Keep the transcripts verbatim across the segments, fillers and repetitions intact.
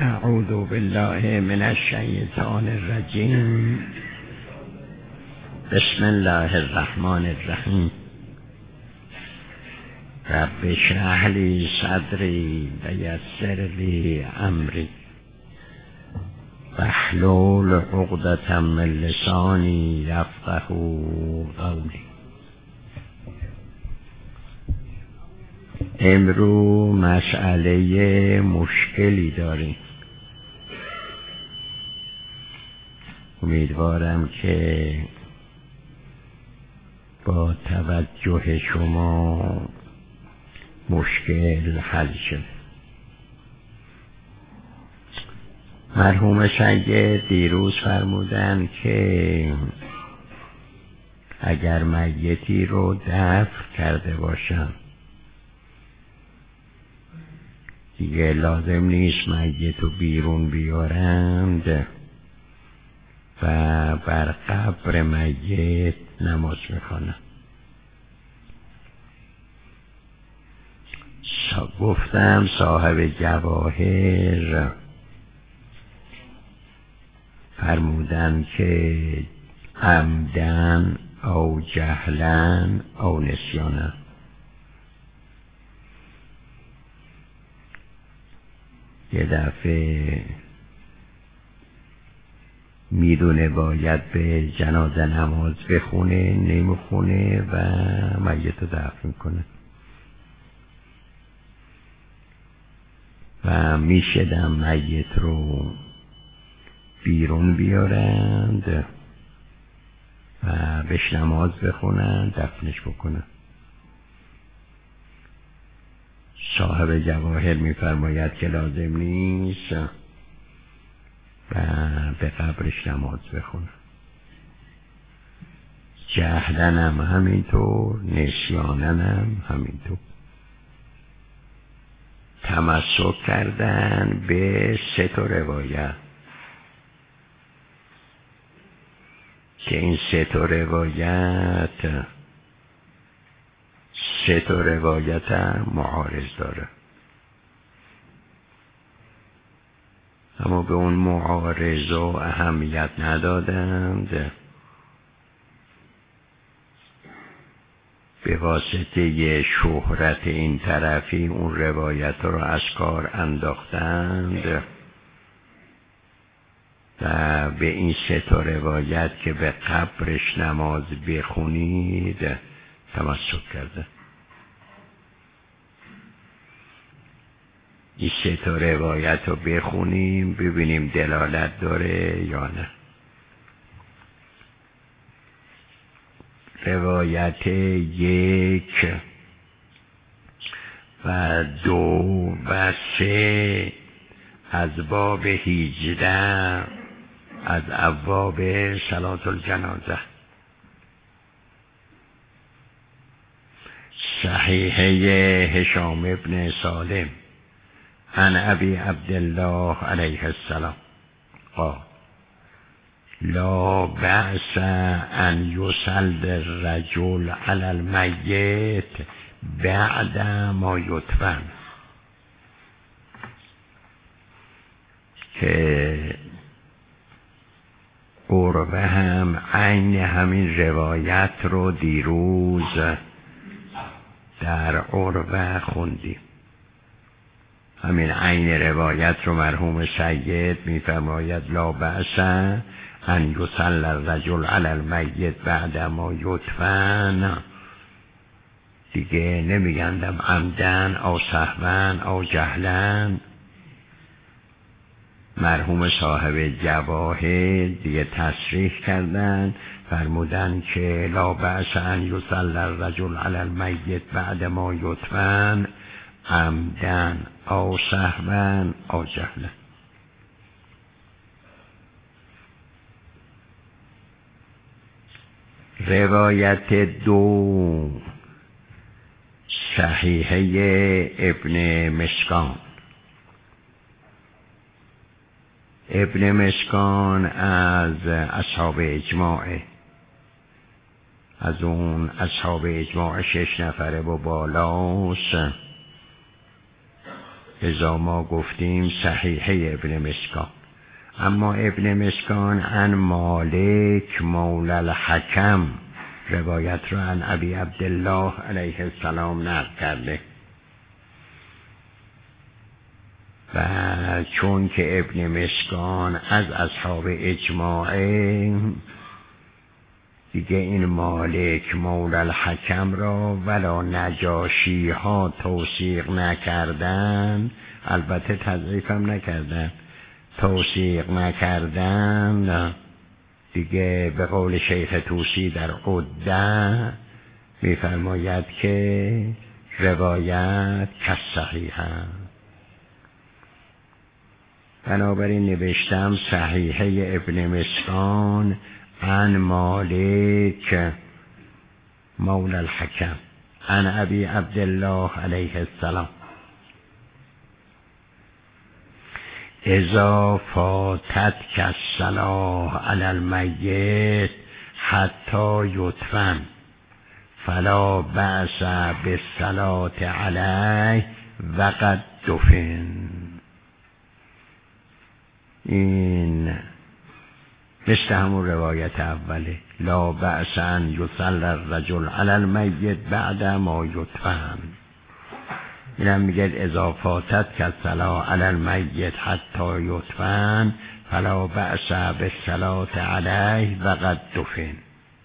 اعوذ بالله من الشیطان الرجیم. بسم الله الرحمن الرحیم. رب اشرح لی صدری و یسر لی امری واحلل عقدة من لسانی یفقهوا قولی. امروز مسئله مشکلی داریم. امیدوارم که با توجه شما مشکل حل شد. مرحوم سید دیروز فرمودن که اگر میتی رو دفن کرده باشن دیگه لازم نیست میت رو بیرون بیارند و بر قبر میت نماز میخوانند. گفتم صاحب جواهر فرمودن که عمدن او جهلن او نسیانن. یه دفعه میدونه باید به جنازه نماز بخونه، نمیخونه و میت رو دفن کنه و میشدم میت رو بیرون بیارند و بهش نماز بخونن، دفنش بکنن. صاحب جواهر میفرماید که لازم نیست و به قبرش نماز بخونن. جهلن هم همینطور، نسیانن هم همینطور. تمسک کردن به سه تا روایت که این سه تا روایت سه تا روایت هم معارض داره، اما به اون معارضه اهمیت ندادند. به واسطه شهرت این طرفی اون روایت رو از کار انداختند و به این سه تا روایت که به قبرش نماز بخونید تمسک کرده. این سه تا روایت رو بخونیم ببینیم دلالت داره یا نه. روایت یک و دو و سه از باب هجده از ابواب صلاة الجنازه. صحیحه هشام ابن سالم عن ابی عبدالله علیه السلام قال لا بأس ان یصلی الرجل علی المیت بعد ما یدفن. که عروه هم عین همین روایت رو دیروز در عروه خوندیم. همین عین روایت رو مرحوم سید میفرماید لا بأس ان یصلی الرجل علی المیت بعد ما یدفن. دیگه نمیگندم عمدن او سهون او جهلن. مرحوم صاحب جواهر دیگه تصریح کردن، فرمودن که لا بأس ان یصلی الرجل علی المیت بعد ما یدفن عمدن او سهوا او جهلا. روایت دو صحیحه ابن مسکان. ابن مسکان از اصحاب اجماعه، از اون اصحاب اجماع شش نفره و بالاست. ازا ما گفتیم صحیحه ابن مسکان. اما ابن مسکان عن مالک مولی الحکم روایت رو عن ابی عبدالله علیه السلام نقل کرده و چون که ابن مسکان از اصحاب اجماعه دیگه این مالک مولی الحکم را ولا نجاشی ها توثیق نکردن، البته تضعیف هم نکردن، توثیق نکردن، دیگه به قول شیخ طوسی در عده میفرماید که روایت کالصحیح است. بنابراین نوشتم صحیحه ابن مسکان عن مالک مولی الحکم عن ابی عبدالله علیه السلام اذا فاتت الصلاة علی المیت حتی یدفن فلا بأس بالصلاة علیه وقد دفن. این مثل همون روایت اوله، لا بأس ان یصلی الرجل علی المیت بعد ما یدفن. این هم میگه اذا فاتت کالصلاة علی المیت حتی یدفن فلا بأس بالصلاة علیه وقد دفن.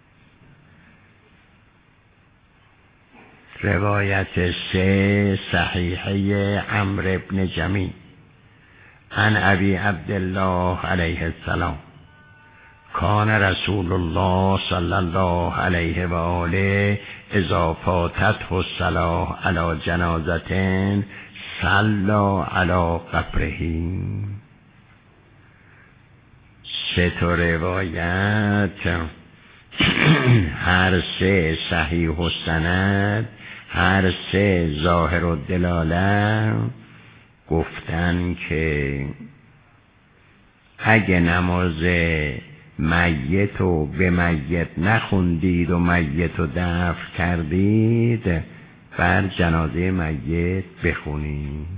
روایت سه صحیحه عمرو بن جمیل عن ابی عبدالله علیه السلام کان رسول الله صلی الله علیه و آله اذا فاتته الصلاة علی جنازة صلی علی قبره. سه تا روایت هر سه صحیح السند، هر سه ظاهر الدلاله، گفتن که اگه نماز میت و به میت نخوندید و میت رو دفن کردید بر جنازه میت بخونید.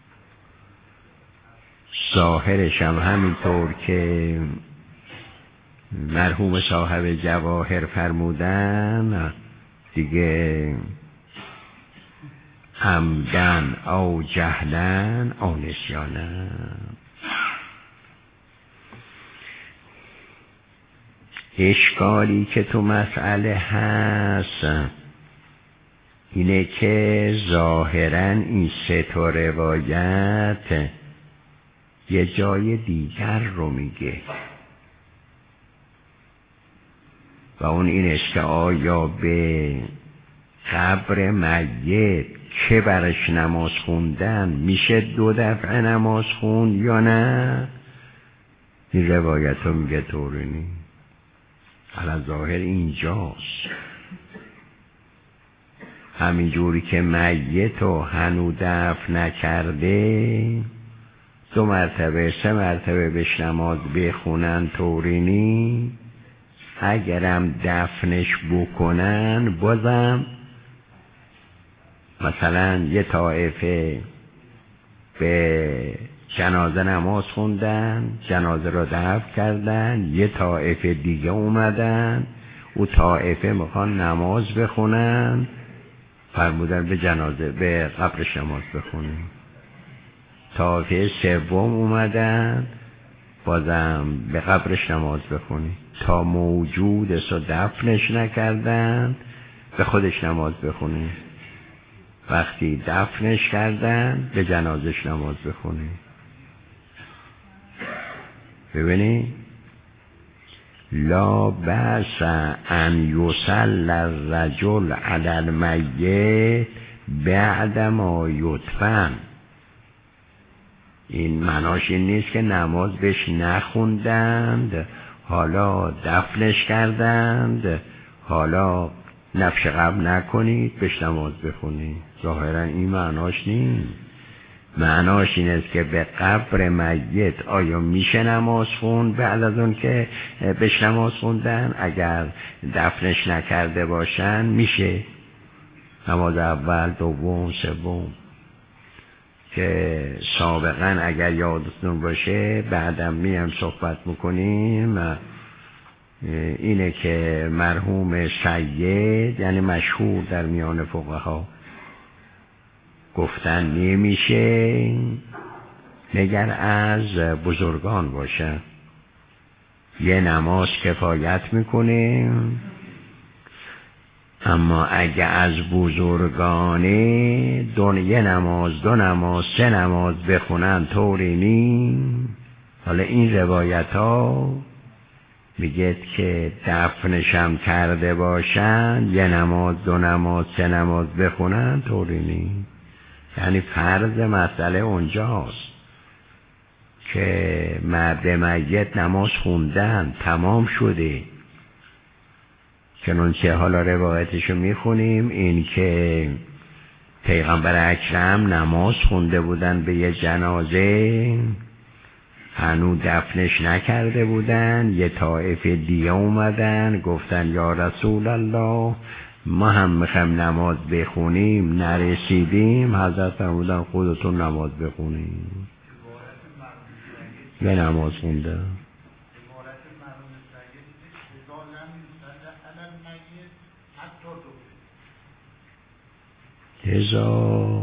ظاهرش هم همینطور که مرحوم صاحب جواهر فرمودن، دیگه عمدن او جهلن او نسیانن. اشکالی که تو مسئله هست اینه که ظاهرا این سه تا روایت یه جای دیگر رو میگه و اون این است که آیا به قبر میت که برش نماز خوندن میشه دو دفعه نماز خوند یا نه؟ این روایت رو میگه طوری نیست. علی ظاهر اینجاست، همین جوری که میت رو هنو دفن نکرده دو مرتبه سه مرتبه بهش نماز بخونن طوری نیست. اگرم دفنش بکنن بازم مثلا یه طایفه به جنازه نماز خوندن، جنازه را دفن کردن، یه طایفه دیگه اومدن او طایفه میخوان نماز بخونن، فرمودن به جنازه به قبرش نماز بخونن. طایفه سوم اومدن بازم به قبرش نماز بخونی. تا موجود است و دفنش نکردن به خودش نماز بخونی. وقتی دفنش کردن به جنازش نماز بخونی. ببینی لا بأس ان یصلی الرجل علی المیت بعد ما یدفن. این معناش این نیست که نماز بهش نخوندند حالا دفنش کردند حالا نفش قبل نکنید بهش نماز بخونید. ظاهرا این معناش نیست. معناش این است که به قبر میت آیا میشه نماز خوند بعد از اون که بهش نماز خوندن؟ اگر دفنش نکرده باشن میشه نماز اول دوم سوم. که سابقا اگر یادتون باشه بعدم میم صحبت میکنیم، اینه که مرحوم سید یعنی مشهور در میان فقها گفتن نمیشه مگر از بزرگان باشه. یه نماز کفایت میکنه، اما اگه از بزرگانه دو یه نماز دو نماز سه نماز بخونن طوری نی. حالا این روایت ها میگه که دفنشم کرده باشن یه نماز دو نماز سه نماز بخونن طوری نی. یعنی فرض مسئله اونجاست که مرد میت نماز خوندن تمام شده، چنانچه حالا روایتشو میخونیم این که پیغمبر اکرم نماز خونده بودن به یه جنازه، هنوز دفنش نکرده بودن، یه طایفه دیگه اومدن گفتن یا رسول الله ما هم میخوایم نماز بخونیم نرسیدیم. حضرت فرمودن خودتون نماز بخونیم. یه نماز خونده هزار.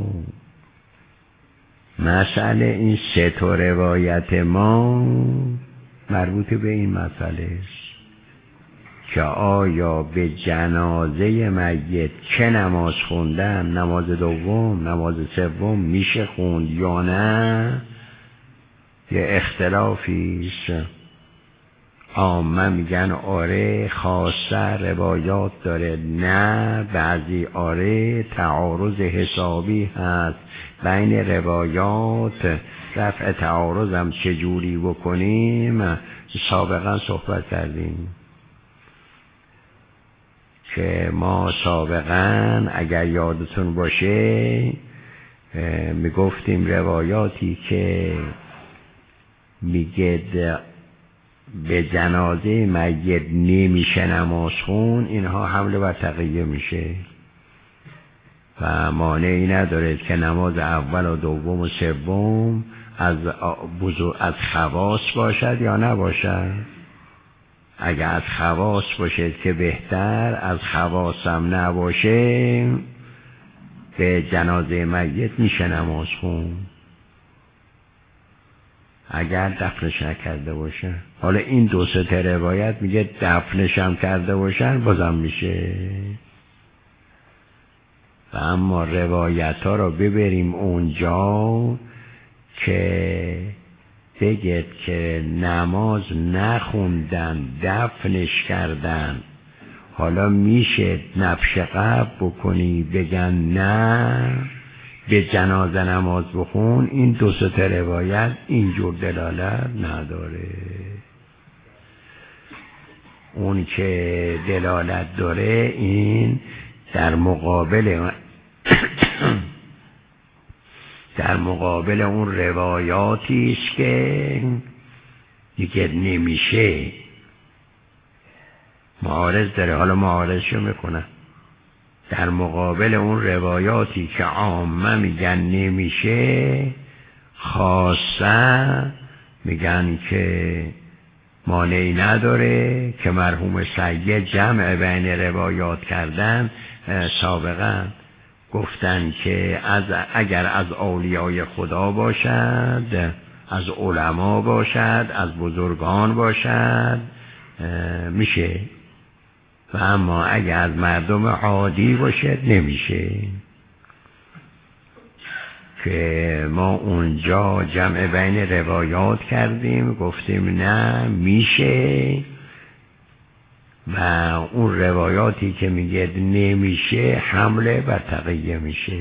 مسئله این سه تا روایت ما مربوط به این مسئله است که آیا به جنازه میت چه نماز خوندن، نماز دوم نماز سوم میشه خوند یا نه. یه اختلافیست. عامه میگن آره، خاصه روایات داره نه، بعضی آره. تعارض حسابی هست بین روایات. رفع تعارض هم چجوری بکنیم سابقا صحبت کردیم که ما سابقا اگر یادتون باشه میگفتیم روایاتی که میگه به جنازه میت نمیشه نماز خون، اینها حمله بر تقیه میشه و مانعی نداره که نماز اول و دوم و سوم از بزرگ از خواص باشد یا نباشد. اگر از خواص باشد که بهتر، از خواص هم نباشه به جنازه میت میشه نماز خون اگر دفنش نکرده باشه. حالا این دو سه روایت میگه دفنش هم کرده باشن بازم میشه. و اما روایت ها رو ببریم اونجا که بگید که نماز نخوندن دفنش کردن، حالا میشه نفش قبر بکنی بگن نه به جنازه نماز بخون. این دو سه روایت اینجور دلالت نداره. اون که دلالت داره این در مقابل در مقابل اون روایاتی است که دیگه نمیشه، معارض داره. حالا معارضشو میکنه در مقابل اون روایاتی که عامه میگن نمیشه، خاصه میگن که مانعی نداره که مرحوم سید جمع بین روایات کردن. سابقا گفتن که از اگر از اولیای خدا باشد، از علما باشد، از بزرگان باشد میشه، و اما اگر از مردم عادی باشد نمیشه. که ما اونجا جمع بین روایات کردیم گفتیم نه میشه، و اون روایاتی که میگه نمیشه حمله بر تقیه میشه.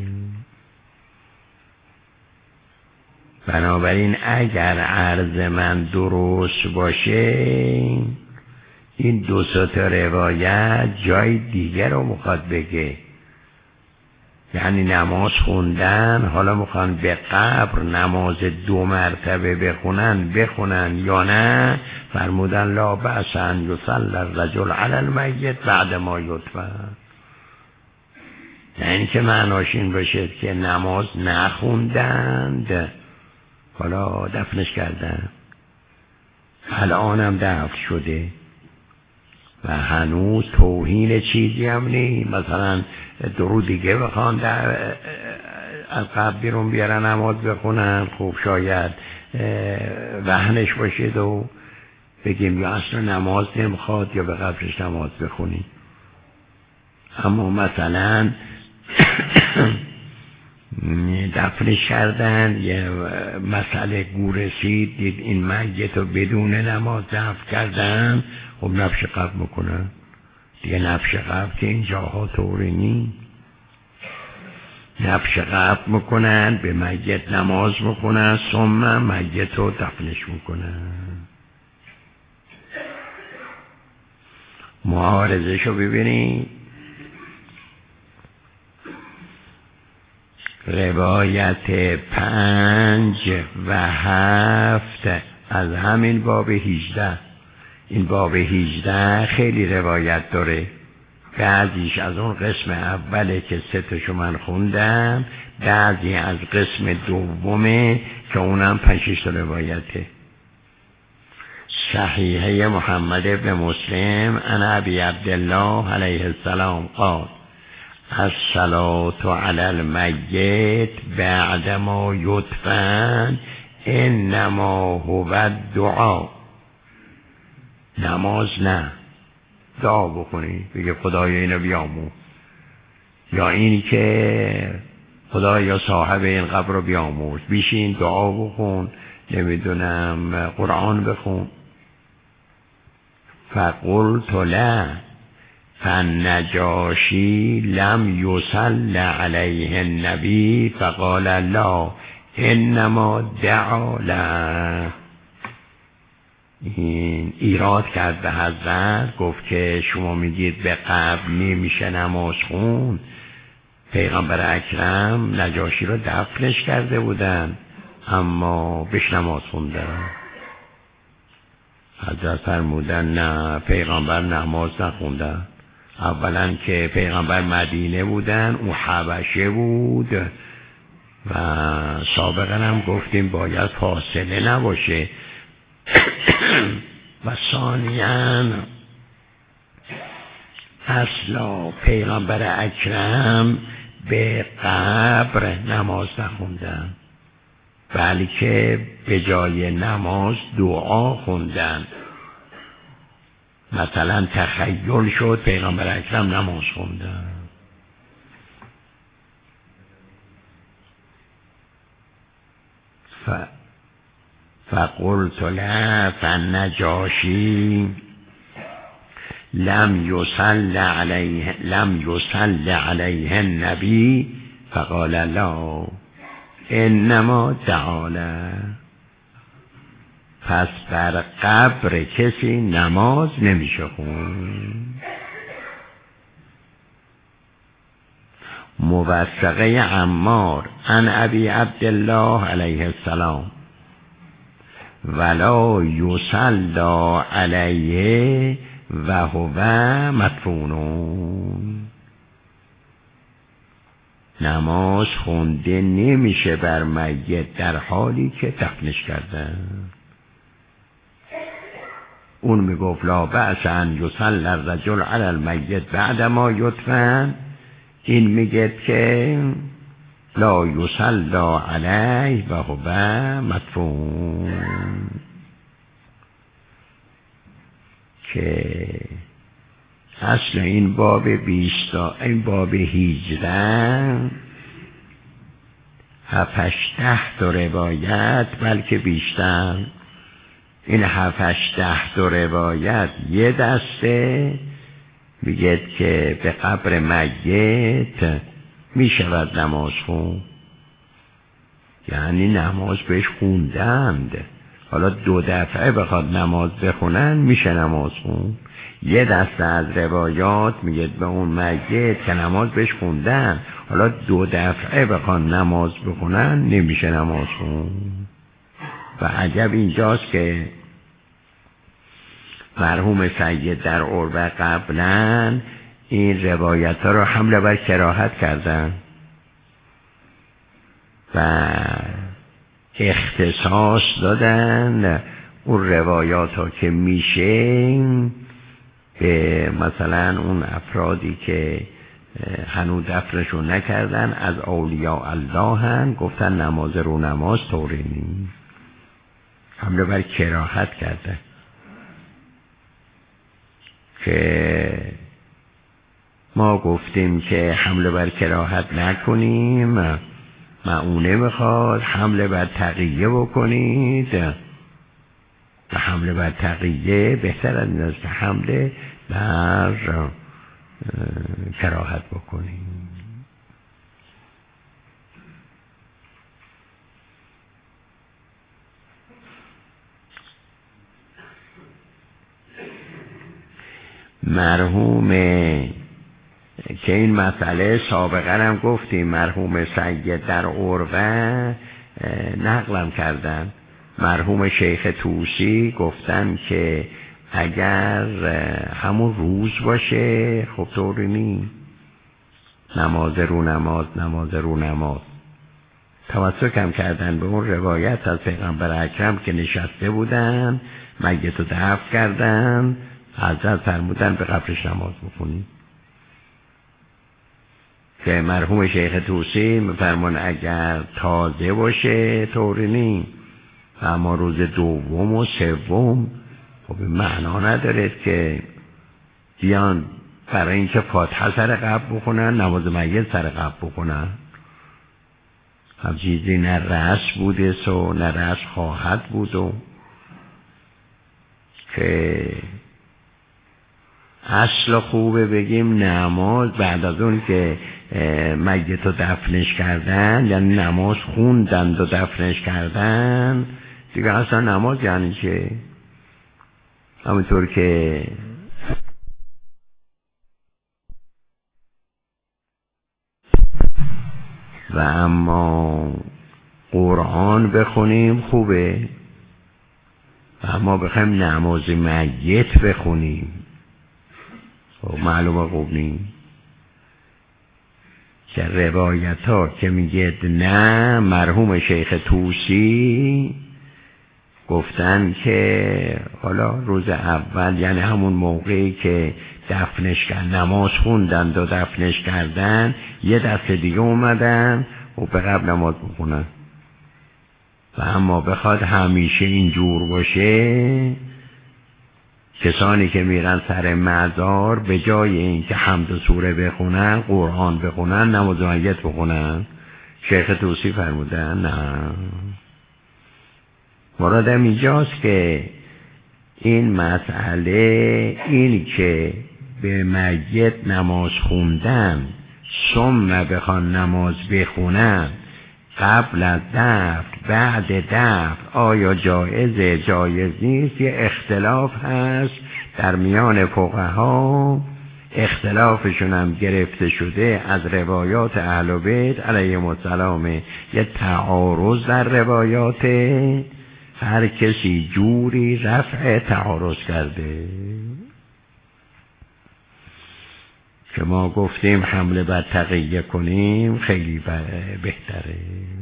بنابراین اگر عرض من درست باشه این دو تا روایت جای دیگر رو میخواد بگه، یعنی نماز خوندن، حالا میخوان به قبر نماز دو مرتبه بخونن بخونن یا نه. فرمودن لا بأس ان یصلی الرجل علی المیت بعد ما یدفن. نه اینکه معناش این باشه که نماز نخوندند حالا دفنش کردن، الانم دفن شده و هنوز توهین چیزی هم نیست. مثلا درود دیگه بخوان در از قبل بیرون بیارن نماز بخونن، خوب شاید وهنش باشید و بگیم یا اصلا نماز نمیخواد یا به قبلش نماز بخونیم. اما مثلا دفنش کردن، یه مسئله گور رسید دید این میت رو بدون نماز دفن کردن، خب نفش قبل میکنن دیگه. نفش قبل که این جاها طوری نی، نفش قبل میکنن، به میت نماز میکنن، ثم میت رو دفنش میکنن. معارضه شو ببینید. روایت پنج و هفت از همین باب هیجده. این باب هیجده خیلی روایت داره، بعضیش از اون قسم اوله که سه تاشو من خوندم، بعضی از قسم دومه که اونم پنج تا روایته. صحیحه محمد ابن مسلم عن ابی عبدالله علیه السلام قال الصلاة علی المیت بعد ما یدفن انما هو الدعا. نماز نه، دعا بکنی، بگه خدایا اینو بیامون، یا اینی که خدایا صاحب این قبر رو بیاموز، بیشین دعا بکن، نمیدونم قرآن بخون. فقلت لا فالنجاشی لم یصل علیه النبی فقال لا انما دعا له. این ایراد کرد به حضرت، گفت که شما میگید به قبر نمیشه نماز خون، پیغمبر اکرم نجاشی رو دفنش کرده بودن اما بهش نماز خوندن. حضرت فرمودن نه، پیغمبر نماز نخوندن. اولا که پیغمبر مدینه بودن، او حبشه بود و سابقا هم گفتیم باید فاصله نباشه و ثانیاً اصلا پیغمبر اکرم به قبر نماز نخوندن، بلکه به جای نماز دعا خوندن. مثلا تخیل شد پیغمبر اکرم نماز خوندن. ف... فقلت لا فالنجاشی لم یصل علیه لم یصل علیه النبی فقال لا انما دعا له. پس بر قبر کسی نماز نمیشه خوند. موثقه عمار عن ابی عبدالله علیه السلام ولا یصلی علیه و هو مدفون. نماز خونده نمیشه بر میت در حالی که دفنش کردن. اون میگفت لا بأس ان یصلی الرجل علی المیت بعد ما یدفن، این میگه که لا یصلی علیه و هو مدفون، که اصل این باب بیستا این باب هیجده هفتش ده تا روایت بلکه بیشتر. این هفتش ده تا روایت یه دسته میگه که به قبر میت میشود نماز خون، یعنی نماز بهش خوندند. حالا دو دفعه بخواد نماز بخونن میشه نماز خون. یه دسته از روایات میگه به اون میت که نماز بهش خوندن، حالا دو دفعه بخوان نماز بخونن نمیشه نماز خون. و عجب اینجاست که مرحوم سید در عربه قبلا این روایت ها رو حمله بر کراهت کردن و اختصاص دادن اون روایات ها که میشه به مثلا اون افرادی که هنوز دفنشون نکردن از اولیاء الله هم گفتن نماز رو نماز طوری نیست، حمله بر کراهت کردن که ما گفتیم که حمله بر کراهت نکنیم، معونه میخواد حمله بر تقیه بکنید و حمله بر تقیه بهتر از این است که حمله بر کراهت بکنید. مرحوم که این مسئله سابقا هم گفتیم، مرحوم سید در عروه نقلم کردن، مرحوم شیخ طوسی گفتن که اگر همون روز باشه خب طوری نیست، نماز رو نماز نماز رو نماز. توسط هم کردن به اون روایت از پیغمبر اکرم که نشسته بودن میت رو دفن کردن، حضرت فرمودن به قبرش نماز بخونید که مرحوم شیخ طوسی میفرمان اگر تازه باشه طوری نیست، اما روز دوم و سوم خب معنا نداره که بیان برای اینکه فاتحه سر قبر بخونن نماز میت سر قبر بخونن. هم چیزی نه رسم بوده سو نه رسم خواهد بود و که اصل خوبه بگیم نماز بعد از اون که میت رو دفنش کردن، یعنی نماز خوندن و دفنش کردن دیگه اصلا نماز یعنی چه؟ همونطور که و اما قرآن بخونیم خوبه و اما بخوایم نماز میت بخونیم خب معلومه خوب نیست. که روایت ها که میگه نه، مرحوم شیخ طوسی گفتن که حالا روز اول یعنی همون موقعی که دفنش کردن نماز خوندن و دفنش کردن یه دفعه دیگه اومدن و به قبل نماز بخونن و اما بخواد همیشه اینجور باشه کسانی که میرن سر مزار به جای این که حمد و سوره بخونن قرآن بخونن نماز میت بخونن. شیخ طوسی فرمودن نه، مرادم اینجاست که این مسئله این که به میت نماز خوندن ثم بخوان نماز بخونن قبل از دفن بعد دفن آیا جایزه جایز نیست، یه اختلاف هست در میان فقها، اختلافشون هم گرفته شده از روایات اهل بیت علیهم السلام، یه تعارض در روایات، هر کسی جوری رفع تعارض کرده که ما گفتیم حمله بر تقیه کنیم خیلی بهتره.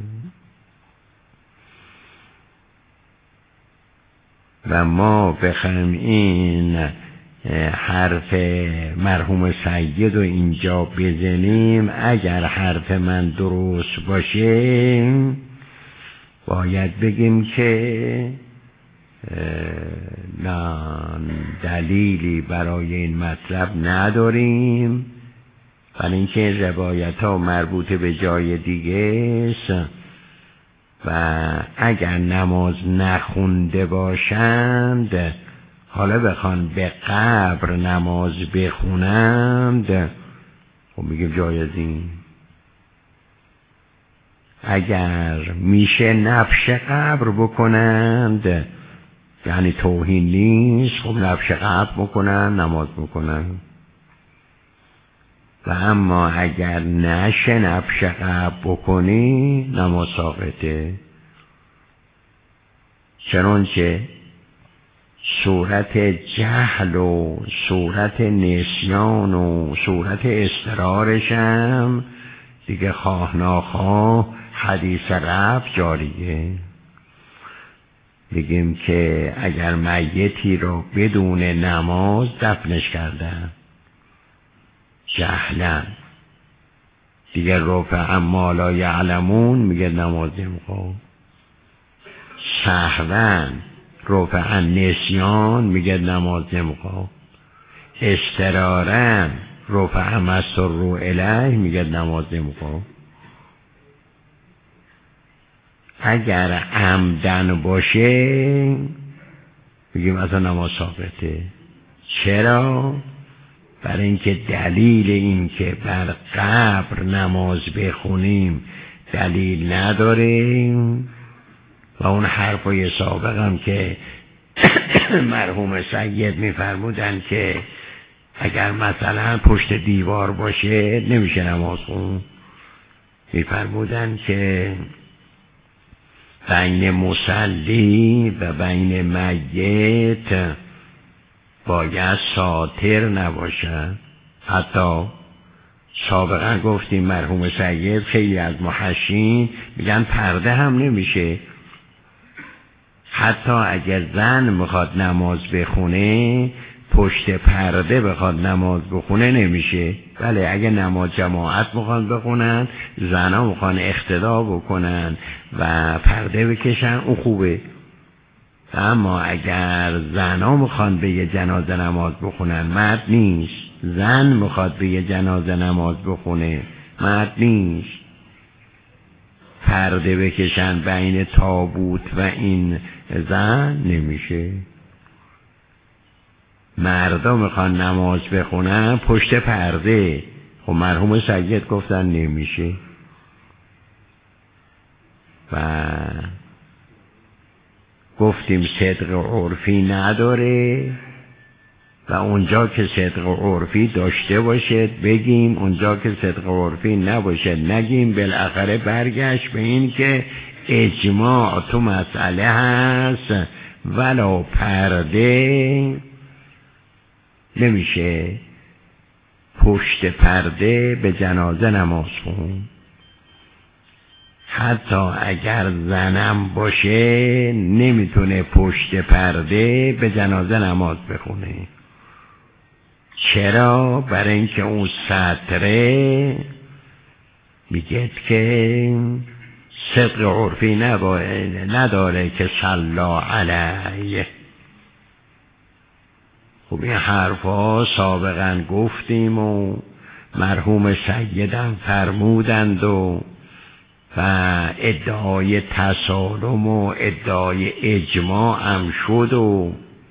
و ما بخوایم این حرف مرحوم سید رو اینجا بزنیم، اگر حرف من درست باشه باید بگیم که نه دلیلی برای این مطلب نداریم، برای اینکه روایت ها مربوط به جای دیگه است و اگر نماز نخونده باشند حالا بخوان به قبر نماز بخونند خب میگیم جایزی. اگر میشه نفش قبر بکنند یعنی توهین نیست، خب نفش قبر بکنن نماز بکنن. و اما اگر نشه نفش قبر بکنی نماز ساقطه، چنانچه صورت جهل و صورت نسیان و صورت اضطرارشم دیگه خواه ناخواه حدیث رفع جاریه. بگیم که اگر میتی رو بدون نماز دفنش کردن جهلن، دیگه رفع ما لا یعلمون میگه نماز نمیخواد. سهوا رفع نسیان میگه نماز نمیخواد. اضطرارا رفع مسر الیه میگه نماز نمیخواد. اگر عمدن باشه میگیم اصلا نماز ثابته. چرا؟ برای اینکه دلیل این که بر قبر نماز بخونیم دلیل نداریم و اون حرفای سابق هم که مرحوم سید میفرمودن که اگر مثلا پشت دیوار باشه نمیشه نماز خون. میفرمودن که بین مصلی و بین میت باید ساتر نباشد. حتی سابقا گفتیم مرحوم سید خیلی از محشین میگن پرده هم نمیشه. حتی اگر زن میخواد نماز بخونه پشت پرده بخواد نماز بخونه نمیشه. بله اگه نماز جماعت میخوان بخونن، زنها میخوان اقتدا بکنن و پرده بکشن، اون خوبه. اما اگر زنها میخوان به یه جنازه نماز بخونن مرد نیست. زن میخواد به یه جنازه نماز بخونه مرد نیست. پرده بکشن بین تابوت و این زن نمیشه. مردا میخوان نماز بخونن پشت پرده. خب مرحوم سید گفتن نمیشه. و گفتیم صدق عرفی نداره و اونجا که صدق عرفی داشته باشه بگیم، اونجا که صدق عرفی نباشه نگیم. بالاخره برگشت به این که اجماع تو مسئله هست ولو پرده نمیشه پشت پرده به جنازه نماز خون. حتی اگر زنم باشه نمیتونه پشت پرده به جنازه نماز بخونه. چرا؟ برای اینکه اون سطره میگه که صدق عرفی نداره که صلا علیه. خب این حرفا سابقا گفتیم و مرحوم سیدم فرمودند و و ادعای تسالم و ادعای اجماع هم شد. و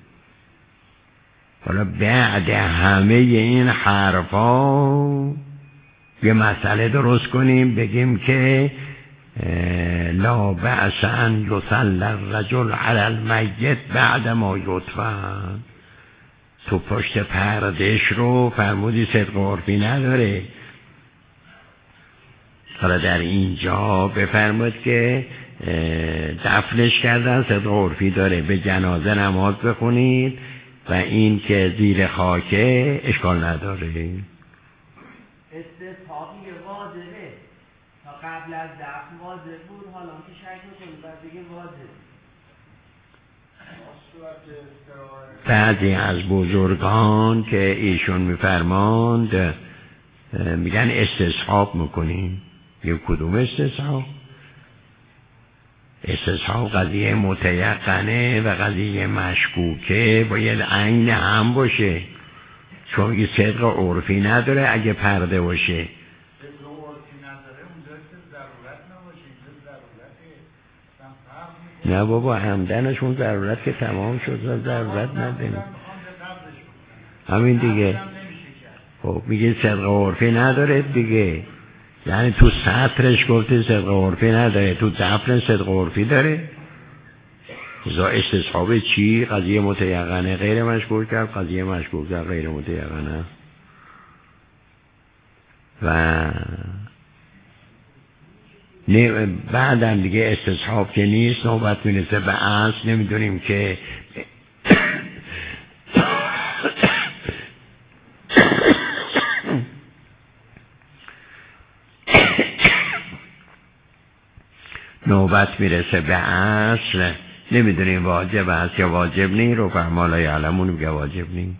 حالا بعد همه این حرفا یه مسئله درست کنیم بگیم که لا بأس ان یصلی الرجل علی المیت بعد ما یدفن. تو پشت پردهش رو فرمودی صدق عرفی نداره. حالا در اینجا بفرمود که دفنش کردن صدق عرفی داره، به جنازه نماز بخونید و این که زیر خاکه اشکال نداره. استثابی واضحه تا قبل از دفن واضح بود، حالا که شک میکنید بعد دیگه واضح. بعضی از بزرگان که ایشون میفرماند میگن استصحاب میکنیم. یک کدوم استصحاب؟ استصحاب قضیه متیقنه و قضیه مشکوکه باید عین هم باشه. چون میگه صدق عرفی نداره اگه پرده باشه. نه بابا همدنشون ضرورت که تمام شد ضرورت نداریم. همین دیگه. خب میگه صدق عرفی نداره دیگه. یعنی تو سطرش گفته صدق عرفی نداره، تو دفن صدق عرفی داره. ازا استصحاب چی؟ قضیه متیقنه غیر مشکوک کرد، قضیه مشکوک کرد غیر متیقنه. و بعدم دیگه استصحاب که نیست، نوبت میرسه به اصل. نمیدونیم که نوبت میرسه به عصر نمیدونیم واجب است یا واجب نی، رو فهم لا یعلمون میگه واجب نی.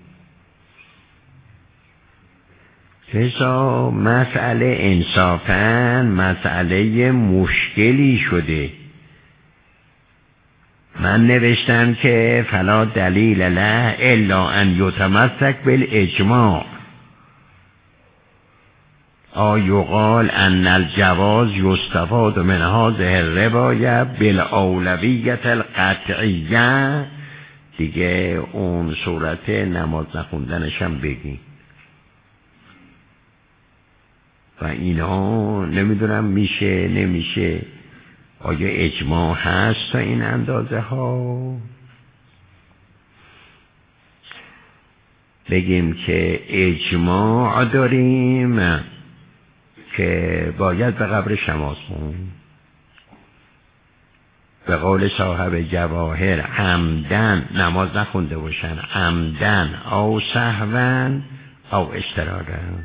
لذا مسئله انصافاً مسئله مشکلی شده. من نوشتم که فلا دلیل له الا ان یتمسک بالاجماع. آیقال ان الجواز یستفاد من هذه الروایه بالاولویت القطعیه. دیگه اون صورت نماز نخوندنش هم بگی و اینا نمیدونم میشه نمیشه. آیا اجماع هست تا این اندازه ها؟ بگیم که اجماع داریم که باید به قبر شماز خوند. به قول صاحب جواهر عمدن نماز نخونده باشن، عمدن او سهوا او استرارا.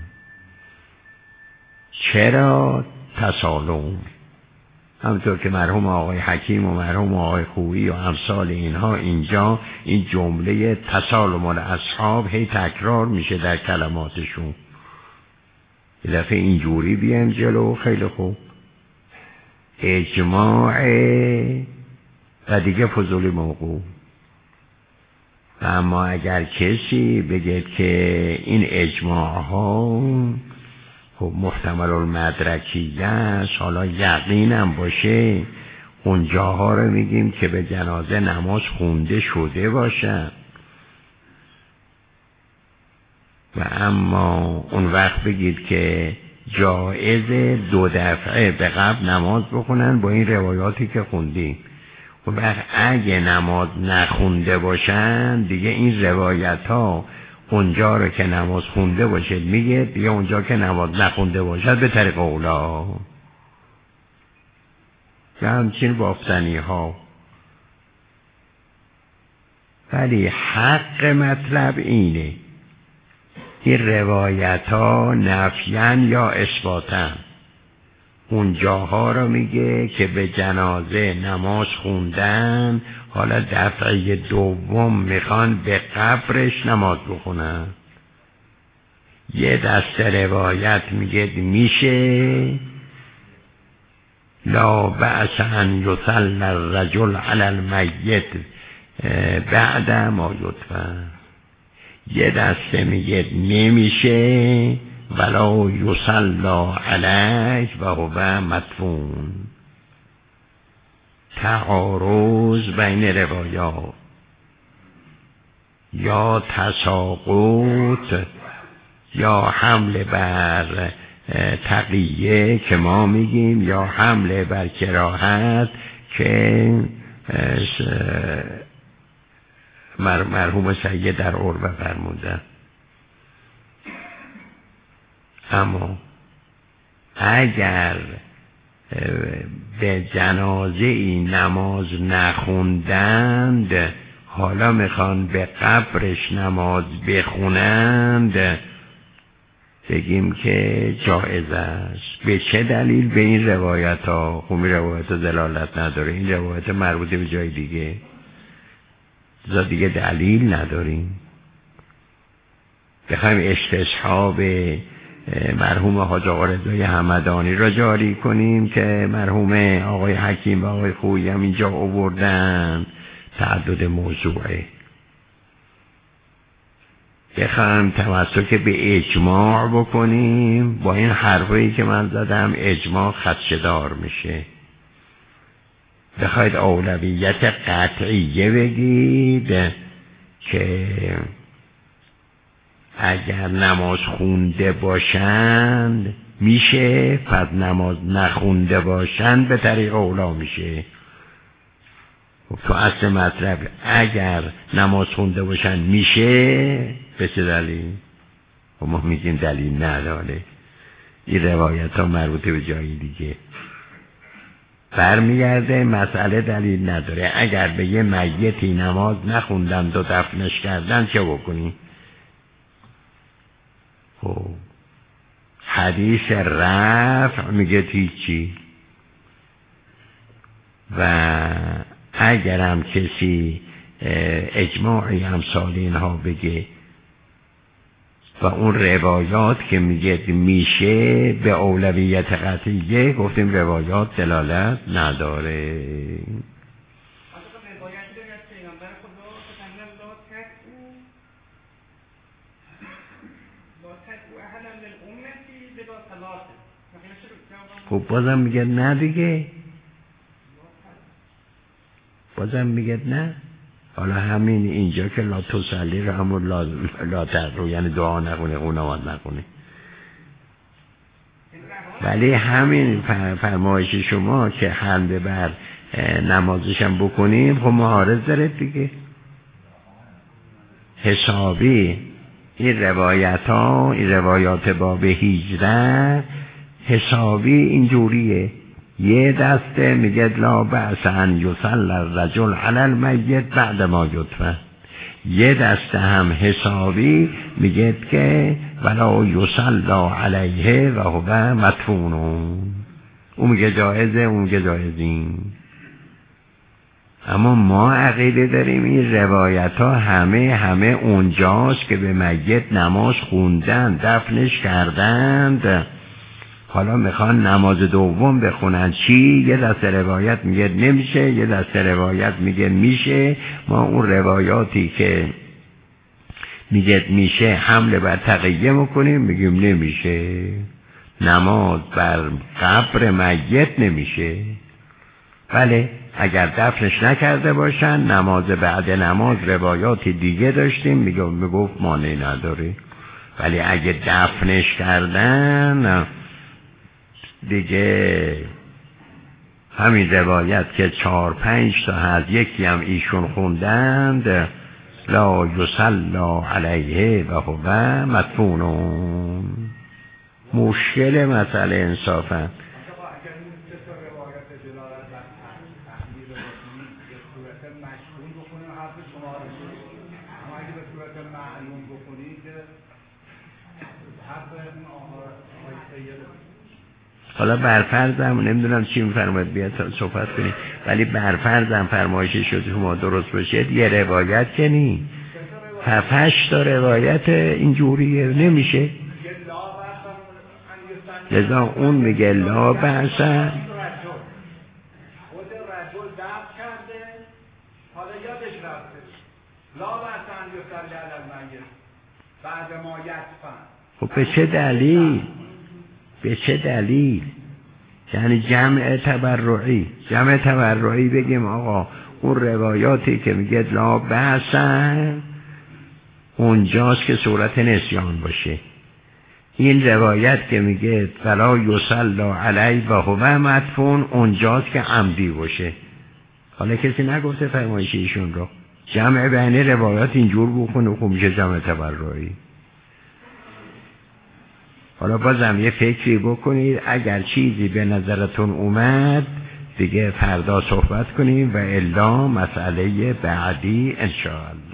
چرا؟ تسالم. همونطور که مرحوم آقای حکیم و مرحوم آقای خویی و امثال اینها اینجا این جمله تسالم الاصحاب هی تکرار میشه در کلماتشون. یه دفعه اینجوری بیایم جلو، خیلی خوب. اجماع و دیگه فضولی موقوف. اما اگر کسی بگه که این اجماع ها خب محتمل المدرکیه است، حالا یقینم باشه، اون جاها رو میگیم که به جنازه نماز خونده شده باشه. و اما اون وقت بگید که جایز دو دفعه به قبل نماز بخونن با این روایاتی که خوندیم. و وقت اگه نماز نخونده باشن دیگه این روایت ها اونجا رو که نماز خونده باشه میگه، دیگه اونجا که نماز نخونده باشد به طریق اولا. و همچین بافتنی ها. ولی حق مطلب اینه این روایت ها نفیان یا اثباتن اون جاها رو میگه که به جنازه نماز خوندن، حالا دفعه دوم میخوان به قبرش نماز بخونن. یه دست روایت میگه میشه لا بأس ان یصلی الرجل علی المیت بعد ما یدفن. یه دسته میگه نمیشه ولا یصلی علیه و هو مدفون. تعارض بین روایات یا تساقط یا حمله بر تقیه که ما میگیم یا حمله بر کراهت که مرحوم سید در عربه فرمودن. اما اگر به جنازه این نماز نخوندند حالا میخوان به قبرش نماز بخونند، بگیم که جایز است. به چه دلیل؟ به این روایت ها. خب این روایت ها دلالت نداره، این روایت مربوط به جای دیگه، زا دیگه دلیل نداریم. بخوایم استصحاب مرحوم حاج آقا رضای همدانی را جاری کنیم که مرحوم آقای حکیم و آقای خویی هم اینجا آوردن، تعدد موضوعه. بخوایم تمسک به اجماع بکنیم، با این حرفایی که من زدم اجماع خدشه‌دار میشه. بخواید اولویت قطعیه بگید که اگر نماز خونده باشند میشه، پس نماز نخونده باشند به طریق اولا میشه. تو اصل مطلب اگر نماز خونده باشند میشه، به چه دلیل؟ و ما میگیم دلیل نداره. این روایت ها مربوطه به جایی دیگه. برمیگرده مسئله دلیل نداره. اگر به یه میتی نماز نخوندن و دفنش کردن چه بکنی؟ خب حدیث رفع میگه هیچی. و اگرم کسی اجماعی امثال اینها بگه و اون روایات که میگه میشه به اولویت قطعیه، گفتیم روایات دلالت نداره. خب بازم میگه نه دیگه، بازم میگه نه. حالا همین اینجا که لا تسلی رو همون لا, لا تقرو، یعنی دعا نکنه، قنوات نکنه. ولی همین فرمایش شما که حمد بر نمازشم بکنیم خب معارض داره دیگه. حسابی این روایت ها، این روایات باب هجده حسابی اینجوریه. یه دسته میگه لا بأس ان یصلی الرجل علی المیت بعد ما یدفن، یه دسته هم حسابی میگه که ولا یصلی علیه و هو مدفون. اون میگه جایزه، اون میگه جایزین. اما ما عقیده داریم این روایت ها همه همه اونجاست که به میت نماز خوندن، دفنش کردند، حالا میخوان نماز دوم بخونن. چی؟ یه دست روایت میگه نمیشه، یه دست روایت میگه میشه. ما اون روایاتی که میگه میشه حمله بر تقیه میکنیم، میگیم نمیشه. نماز بر قبر میت نمیشه. بله اگر دفنش نکرده باشن، نماز بعد نماز روایات دیگه داشتیم میگم میگفت مانعی نداره. ولی اگه دفنش کردن دیگه همین روایت که چهار پنج تا هست، یکی هم ایشون خوندند لا یصلی علیه و هو مدفون. مشکل مسئله انصافا. حالا برفرضم نمیدونم چی میفرماید بیاد صحبت کنیم، ولی برفرضم فرمایشی شد شما درست باشید، یه روایت که نی هفت تا روایت اینجوریه نمیشه. لذا اون میگه لا بأس. خب به چه دلیل؟ به چه دلیل؟ یعنی جمع تبرعی، جمع تبرعی بگیم آقا اون روایاتی که میگه لا بأس اونجاست که صورت نسیان باشه، این روایت که میگه فلا یصلی علیه و هو مدفون اونجاست که عمدی باشه. حالا کسی نگفته فرمایش ایشون رو جمع بین روایات اینجور بکنه، خب میشه جمع تبرعی. حالا بازم یه فکری بکنید، اگر چیزی به نظرتون اومد دیگه فردا صحبت کنیم و الا مسئله بعدی انشاءالله.